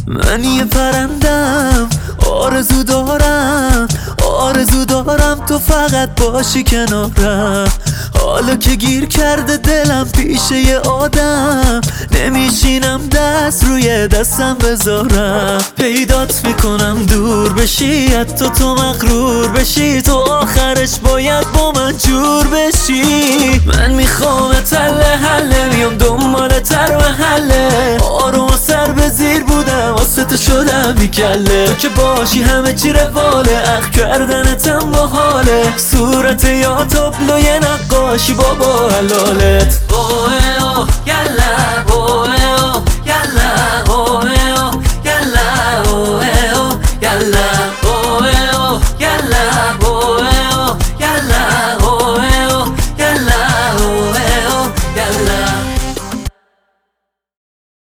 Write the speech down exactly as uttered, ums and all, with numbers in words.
من یه پرندم آرزو دارم، آرزو دارم تو فقط باشی کنارم. حالا که گیر کرده دلم پیش یه آدم، نمیشینم دست روی دستم بذارم. پیدات میکنم دور بشی، حتی تو مغرور بشی، تو آخرش باید با من جور بشی. من میخوام تله حله، میام دنبال تر و حله، آروم و سر به زیر بودم واسه تو شدم بیکله. تو که باشی همه چی رواله، اخ کردنتم با حاله، صورت یا تابلوی نقاشی بابا حلالت. بوه او یلا بوه